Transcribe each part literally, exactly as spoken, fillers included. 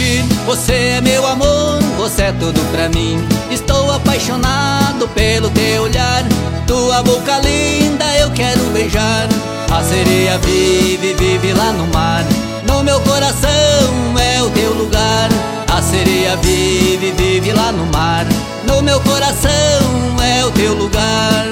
mentir. Você é meu amor, você é tudo pra mim. Estou apaixonado pelo teu olhar. Tua boca linda eu quero beijar. A sereia vive, vive lá no mar. No meu coração é o teu lugar. A sereia vive, vive lá no mar. No meu coração é o teu lugar.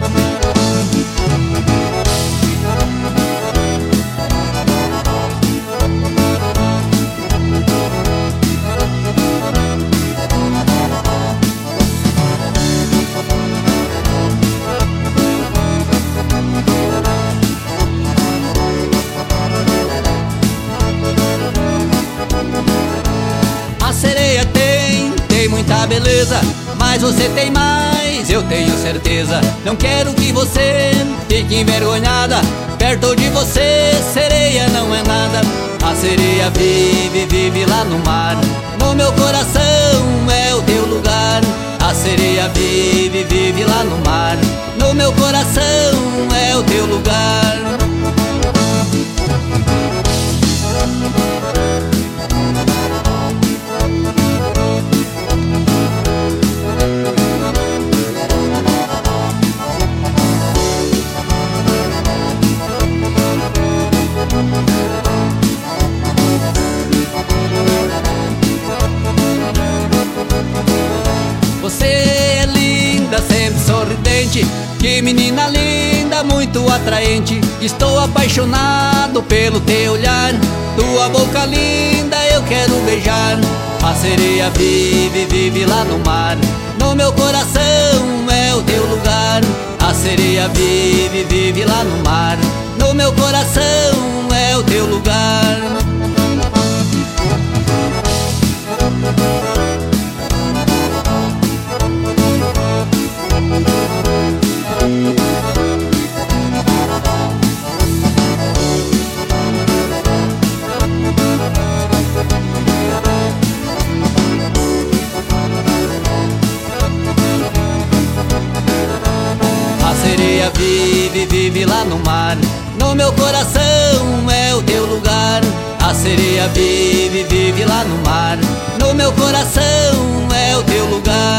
A sereia tem, tem muita beleza, mas você tem mais, eu tenho certeza. Não quero que você fique envergonhada. Perto de você, sereia não é nada. A sereia vive, vive lá no mar. No meu coração é o teu lugar. A sereia vive, vive lá no mar. No meu coração é o teu lugar. Você é linda, sempre sorridente. Que menina linda, muito atraente. Estou apaixonado pelo teu olhar. Tua boca linda eu quero beijar. A sereia vive, vive lá no mar. No meu coração é o teu lugar. A sereia vive, vive lá no mar. No meu coração é o teu lugar. A sereia vive, vive lá no mar. No meu coração é o teu lugar. A sereia vive, vive lá no mar. No meu coração é o teu lugar.